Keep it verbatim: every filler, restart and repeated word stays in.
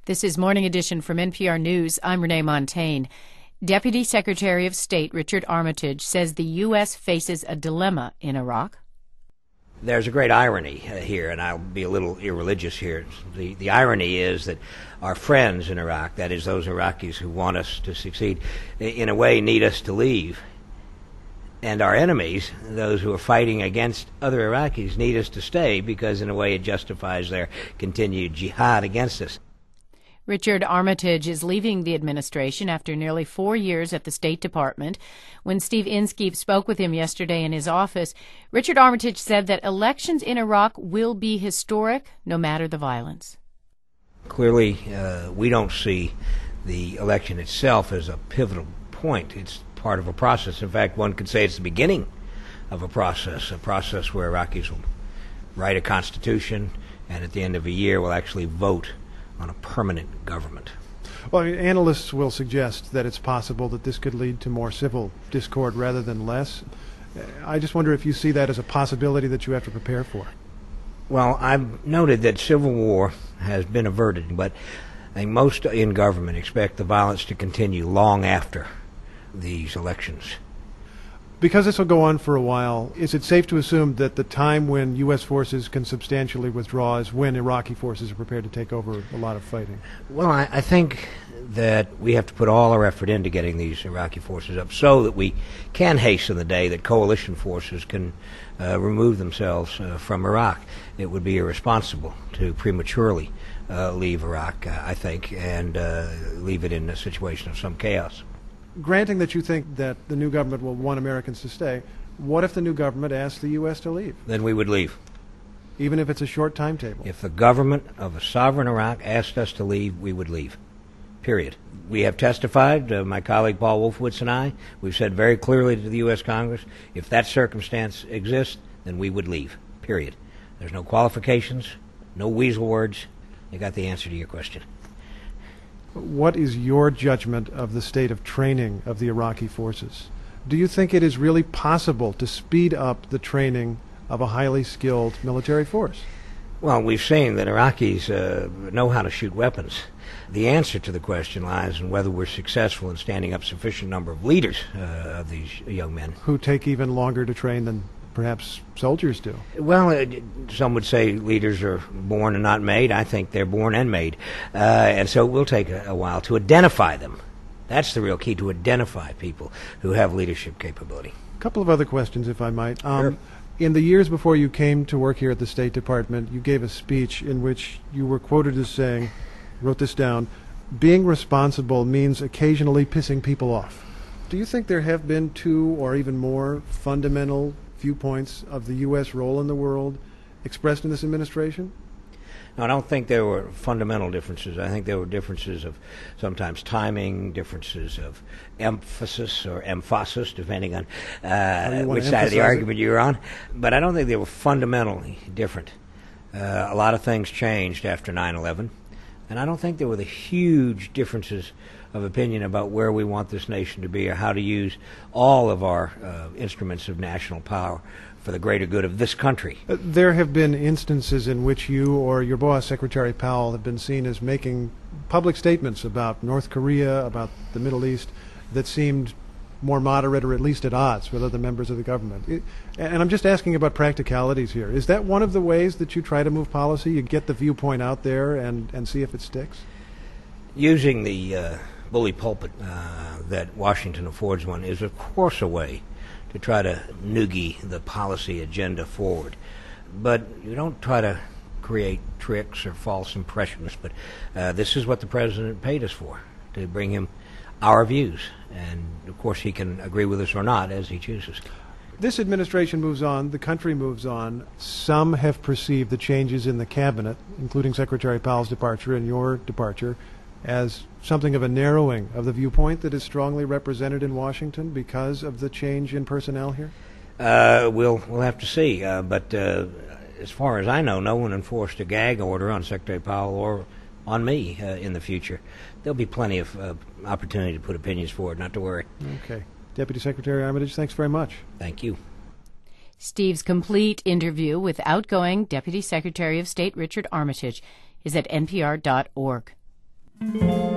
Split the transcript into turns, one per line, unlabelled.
This is Morning Edition from N P R News. I'm Renee Montagne. Deputy Secretary of State Richard Armitage says the U S faces a dilemma in Iraq.
There's a great irony uh, here, and I'll be a little irreligious here. The, the irony is that our friends in Iraq, that is those Iraqis who want us to succeed, in a way need us to leave. And our enemies, those who are fighting against other Iraqis, need us to stay because in a way it justifies their continued jihad against us.
Richard Armitage is leaving the administration after nearly four years at the State Department. When Steve Inskeep spoke with him yesterday in his office, Richard Armitage said that elections in Iraq will be historic no matter the violence.
Clearly, uh, we don't see the election itself as a pivotal point. It's part of a process. In fact, one could say it's the beginning of a process, a process where Iraqis will write a constitution and at the end of a year will actually vote on a permanent government.
Well, I mean, analysts will suggest that it's possible that this could lead to more civil discord rather than less. I just wonder if you see that as a possibility that you have to prepare for.
Well, I've noted that civil war has been averted, but I think most in government expect the violence to continue long after these elections.
Because this will go on for a while, is it safe to assume that the time when U S forces can substantially withdraw is when Iraqi forces are prepared to take over a lot of fighting?
Well, I, I think that we have to put all our effort into getting these Iraqi forces up so that we can hasten the day that coalition forces can uh, remove themselves uh, from Iraq. It would be irresponsible to prematurely uh, leave Iraq, uh, I think, and uh, leave it in a situation of some chaos.
Granting that you think that the new government will want Americans to stay, what if the new government asks the U S to leave?
Then we would leave.
Even if it's a short timetable?
If the government of a sovereign Iraq asked us to leave, we would leave. Period. We have testified, uh, my colleague Paul Wolfowitz and I, we've said very clearly to the U S Congress, if that circumstance exists, then we would leave. Period. There's no qualifications, no weasel words. You got the answer to your question.
What is your judgment of the state of training of the Iraqi forces? Do you think it is really possible to speed up the training of a highly skilled military force?
Well, we've seen that Iraqis uh, know how to shoot weapons. The answer to the question lies in whether we're successful in standing up sufficient number of leaders uh, of these young men.
Who take even longer to train than perhaps soldiers do.
Well, uh, some would say leaders are born and not made. I think they're born and made. Uh, and so it will take a, a while to identify them. That's the real key, to identify people who have leadership capability.
A couple of other questions, if I might. Um,
sure.
In the years before you came to work here at the State Department, you gave a speech in which you were quoted as saying, wrote this down, being responsible means occasionally pissing people off. Do you think there have been two or even more fundamental viewpoints of the U S role in the world expressed in this administration?
No, I don't think there were fundamental differences. I think there were differences of sometimes timing, differences of emphasis or emphasis, depending on uh, which side of the argument you're on. But I don't think they were fundamentally different. Uh, a lot of things changed after nine eleven, and I don't think there were the huge differences of opinion about where we want this nation to be or how to use all of our uh, instruments of national power for the greater good of this country.
Uh, there have been instances in which you or your boss, Secretary Powell, have been seen as making public statements about North Korea, about the Middle East, that seemed more moderate or at least at odds with other members of the government. It, and I'm just asking about practicalities here. Is that one of the ways that you try to move policy? You get the viewpoint out there and, and see if it sticks?
Using the uh, bully pulpit uh, that Washington affords one is, of course, a way to try to noogie the policy agenda forward. But you don't try to create tricks or false impressions. But uh, this is what the president paid us for, to bring him our views. And, of course, he can agree with us or not as he chooses.
This administration moves on. The country moves on. Some have perceived the changes in the cabinet, including Secretary Powell's departure and your departure, as something of a narrowing of the viewpoint that is strongly represented in Washington because of the change in personnel here?
Uh, we'll we'll have to see. Uh, but uh, as far as I know, no one enforced a gag order on Secretary Powell or on me uh, in the future. There'll be plenty of uh, opportunity to put opinions forward, not to worry.
Okay. Deputy Secretary Armitage, thanks very much.
Thank you.
Steve's complete interview with outgoing Deputy Secretary of State Richard Armitage is at N P R dot org.
you.